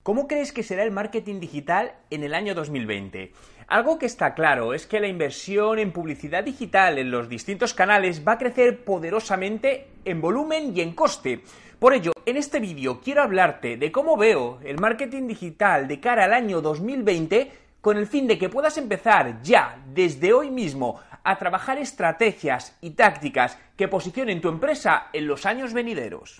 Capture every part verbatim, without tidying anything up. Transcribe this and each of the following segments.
¿Cómo crees que será el marketing digital en el año dos mil veinte? Algo que está claro es que la inversión en publicidad digital en los distintos canales va a crecer poderosamente en volumen y en coste. Por ello, en este vídeo quiero hablarte de cómo veo el marketing digital de cara al año dos mil veinte con el fin de que puedas empezar ya, desde hoy mismo, a trabajar estrategias y tácticas que posicionen tu empresa en los años venideros.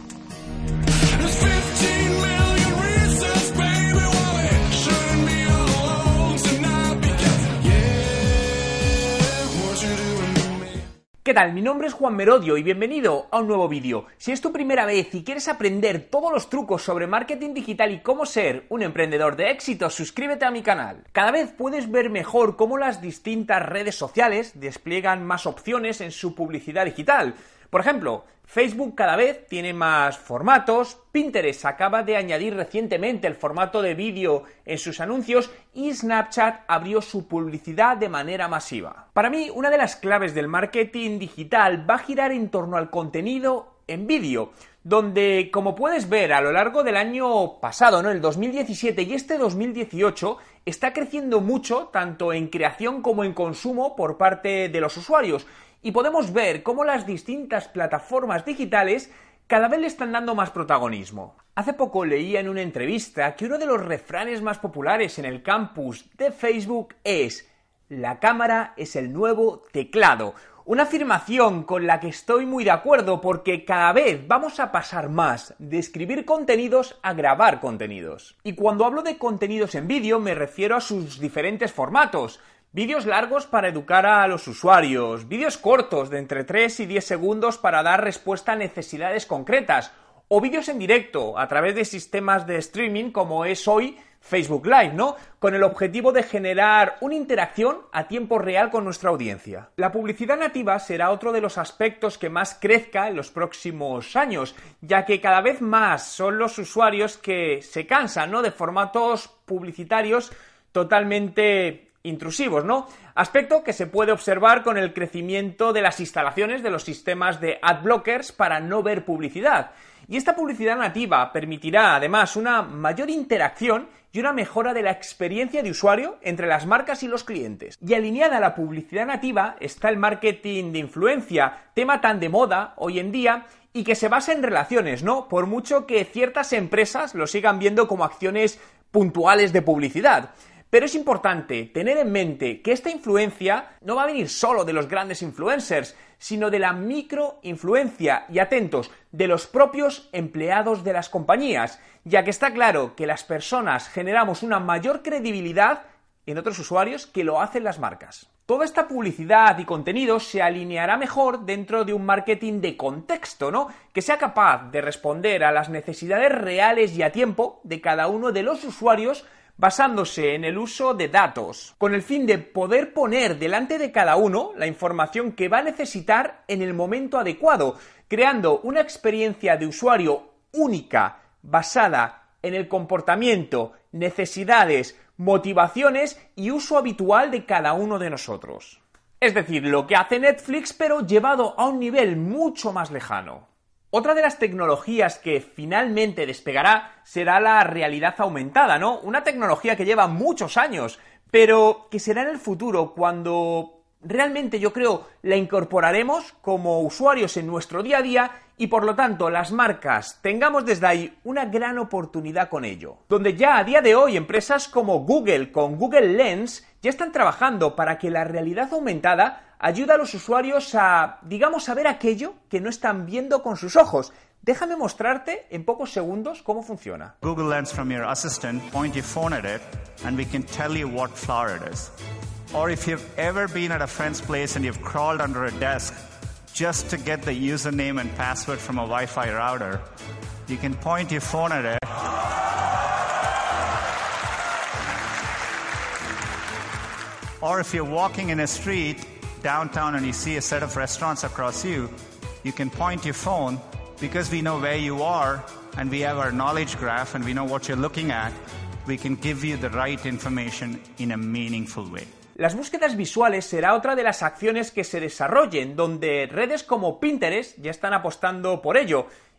¿Qué tal? Mi nombre es Juan Merodio y bienvenido a un nuevo vídeo. Si es tu primera vez y quieres aprender todos los trucos sobre marketing digital y cómo ser un emprendedor de éxito, suscríbete a mi canal. Cada vez puedes ver mejor cómo las distintas redes sociales despliegan más opciones en su publicidad digital. Por ejemplo, Facebook cada vez tiene más formatos, Pinterest acaba de añadir recientemente el formato de vídeo en sus anuncios y Snapchat abrió su publicidad de manera masiva. Para mí, una de las claves del marketing digital va a girar en torno al contenido en vídeo, donde, como puedes ver a lo largo del año pasado, ¿no?, el dos mil diecisiete y este dos mil dieciocho, está creciendo mucho tanto en creación como en consumo por parte de los usuarios. Y podemos ver cómo las distintas plataformas digitales cada vez le están dando más protagonismo. Hace poco leía en una entrevista que uno de los refranes más populares en el campus de Facebook es «La cámara es el nuevo teclado». Una afirmación con la que estoy muy de acuerdo porque cada vez vamos a pasar más de escribir contenidos a grabar contenidos. Y cuando hablo de contenidos en vídeo me refiero a sus diferentes formatos. Vídeos largos para educar a los usuarios, vídeos cortos de entre tres y diez segundos para dar respuesta a necesidades concretas, o vídeos en directo a través de sistemas de streaming como es hoy Facebook Live, ¿no?, con el objetivo de generar una interacción a tiempo real con nuestra audiencia. La publicidad nativa será otro de los aspectos que más crezca en los próximos años, ya que cada vez más son los usuarios que se cansan, ¿no?, de formatos publicitarios totalmente intrusivos, ¿no? Aspecto que se puede observar con el crecimiento de las instalaciones de los sistemas de ad blockers para no ver publicidad. Y esta publicidad nativa permitirá además una mayor interacción y una mejora de la experiencia de usuario entre las marcas y los clientes. Y alineada a la publicidad nativa está el marketing de influencia, tema tan de moda hoy en día y que se basa en relaciones, ¿no? Por mucho que ciertas empresas lo sigan viendo como acciones puntuales de publicidad. Pero es importante tener en mente que esta influencia no va a venir solo de los grandes influencers, sino de la microinfluencia y, atentos, de los propios empleados de las compañías, ya que está claro que las personas generamos una mayor credibilidad en otros usuarios que lo hacen las marcas. Toda esta publicidad y contenido se alineará mejor dentro de un marketing de contexto, ¿no?, que sea capaz de responder a las necesidades reales y a tiempo de cada uno de los usuarios, basándose en el uso de datos, con el fin de poder poner delante de cada uno la información que va a necesitar en el momento adecuado, creando una experiencia de usuario única, basada en el comportamiento, necesidades, motivaciones y uso habitual de cada uno de nosotros. Es decir, lo que hace Netflix, pero llevado a un nivel mucho más lejano. Otra de las tecnologías que finalmente despegará será la realidad aumentada, ¿no? Una tecnología que lleva muchos años, pero que será en el futuro cuando realmente, yo creo, la incorporaremos como usuarios en nuestro día a día y por lo tanto las marcas tengamos desde ahí una gran oportunidad con ello. Donde ya a día de hoy empresas como Google con Google Lens ya están trabajando para que la realidad aumentada ayude a los usuarios a, digamos, a ver aquello que no están viendo con sus ojos. Déjame mostrarte en pocos segundos cómo funciona. Google Lens from your assistant, point your phone at it, and we can tell you what flower it is. Or if you've ever been at a friend's place and you've crawled under a desk just to get the username and password from a Wi-Fi router, you can point your phone at it. Or if you're walking in a street downtown and you see a set of restaurants across you, you can point your phone because we know where you are and we have our knowledge graph and we know what you're looking at. We can give you the right information in a meaningful way. Las búsquedas visuales será otra de las acciones que se desarrollen, donde redes como Pinterest ya están apostando por ello.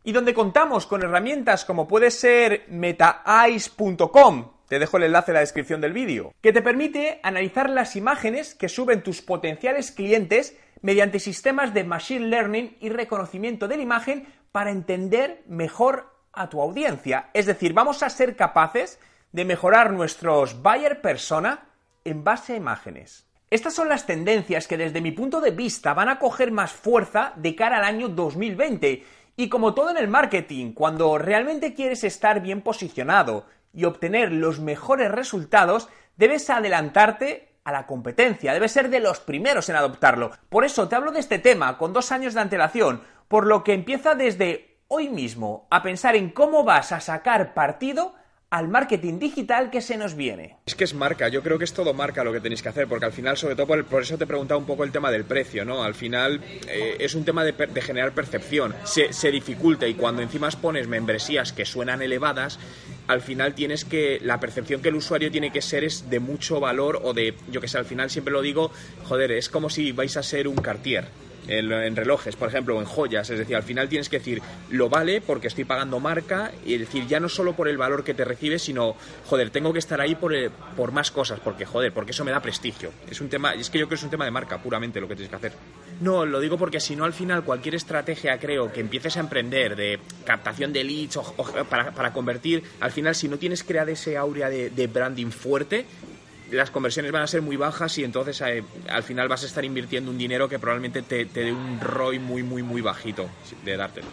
y donde contamos con herramientas como puede ser metaeyes punto com, te dejo el enlace en la descripción del vídeo, que te permite analizar las imágenes que suben tus potenciales clientes mediante sistemas de Machine Learning y reconocimiento de la imagen para entender mejor a tu audiencia. Es decir, vamos a ser capaces de mejorar nuestros buyer persona en base a imágenes. Estas son las tendencias que desde mi punto de vista van a coger más fuerza de cara al año dos mil veinte. Y como todo en el marketing, cuando realmente quieres estar bien posicionado y obtener los mejores resultados, debes adelantarte a la competencia, debes ser de los primeros en adoptarlo. Por eso te hablo de este tema con dos años de antelación, por lo que empieza desde hoy mismo a pensar en cómo vas a sacar partido al marketing digital que se nos viene. Es que es marca, yo creo que es todo marca lo que tenéis que hacer, porque al final, sobre todo por, el, por eso te he preguntado un poco el tema del precio, ¿no? Al final eh, es un tema de, de generar percepción, se, se dificulta, y cuando encima pones membresías que suenan elevadas, al final tienes que, la percepción que el usuario tiene que ser es de mucho valor, o de, yo que sé, al final siempre lo digo, joder, es como si vais a ser un Cartier. En, en relojes, por ejemplo, o en joyas, es decir, al final tienes que decir, lo vale porque estoy pagando marca, y es decir, ya no solo por el valor que te recibes, sino, joder, tengo que estar ahí por, el, por más cosas, porque, joder, porque eso me da prestigio. Es un tema, es que yo creo que es un tema de marca, puramente lo que tienes que hacer. No, lo digo porque si no, al final, cualquier estrategia, creo, que empieces a emprender de captación de leads o, o para, para convertir, al final, si no tienes creado ese áurea de, de branding fuerte, las conversiones van a ser muy bajas, y entonces eh, al final vas a estar invirtiendo un dinero que probablemente te, te dé un R O I muy, muy, muy bajito de dártelo.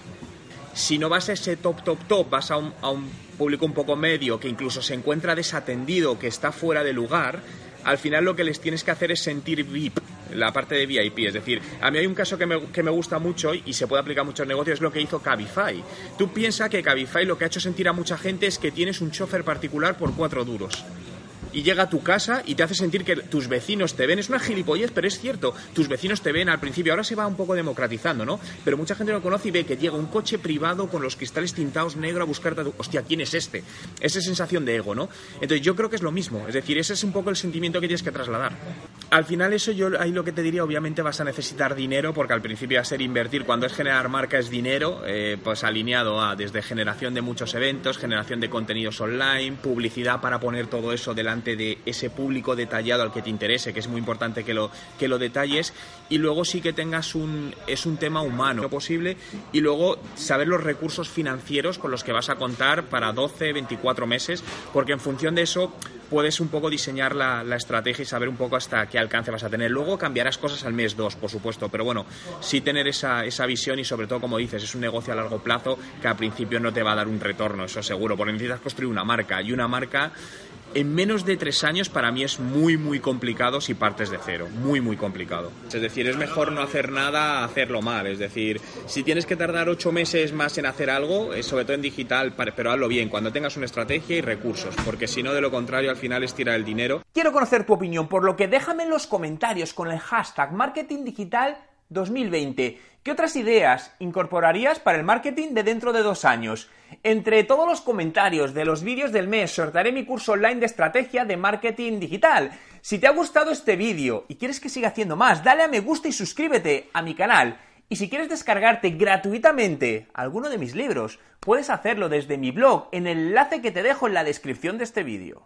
Si no vas a ese top, top, top, vas a un, a un público un poco medio que incluso se encuentra desatendido, que está fuera de lugar, al final lo que les tienes que hacer es sentir V I P, la parte de V I P. Es decir, a mí hay un caso que me, que me gusta mucho y se puede aplicar a muchos negocios, es lo que hizo Cabify. Tú piensas que Cabify lo que ha hecho sentir a mucha gente es que tienes un chofer particular por cuatro duros. Y llega a tu casa y te hace sentir que tus vecinos te ven. Es una gilipollez, pero es cierto. Tus vecinos te ven al principio. Ahora se va un poco democratizando, ¿no? Pero mucha gente lo conoce y ve que llega un coche privado con los cristales tintados negro a buscarte a tu... Hostia, ¿quién es este? Esa sensación de ego, ¿no? Entonces yo creo que es lo mismo. Es decir, ese es un poco el sentimiento que tienes que trasladar. Al final eso yo ahí lo que te diría, obviamente vas a necesitar dinero, porque al principio va a ser invertir. Cuando es generar marca es dinero, eh, pues alineado a desde generación de muchos eventos, generación de contenidos online, publicidad para poner todo eso delante de ese público detallado al que te interese, que es muy importante que lo, que lo detalles, y luego sí que tengas un, es un tema humano lo posible, y luego saber los recursos financieros con los que vas a contar para doce, veinticuatro meses, porque en función de eso puedes un poco diseñar la, la estrategia y saber un poco hasta qué alcance vas a tener. Luego cambiarás cosas al mes dos, por supuesto, pero bueno, sí tener esa, esa visión, y sobre todo, como dices, es un negocio a largo plazo que al principio no te va a dar un retorno, eso seguro, porque necesitas construir una marca, y una marca en menos de tres años para mí es muy, muy complicado si partes de cero. Muy, muy complicado. Es decir, es mejor no hacer nada a hacerlo mal. Es decir, si tienes que tardar ocho meses más en hacer algo, sobre todo en digital, pero hazlo bien, cuando tengas una estrategia y recursos, porque si no, de lo contrario, al final es tirar el dinero. Quiero conocer tu opinión, por lo que déjame en los comentarios con el hashtag Marketing Digital dos mil veinte. ¿Qué otras ideas incorporarías para el marketing de dentro de dos años? Entre todos los comentarios de los vídeos del mes sortearé mi curso online de estrategia de marketing digital. Si te ha gustado este vídeo y quieres que siga haciendo más, dale a me gusta y suscríbete a mi canal. Y si quieres descargarte gratuitamente alguno de mis libros, puedes hacerlo desde mi blog en el enlace que te dejo en la descripción de este vídeo.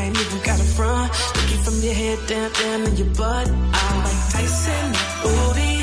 From your head down, down in your butt. I'm like Tyson, booty.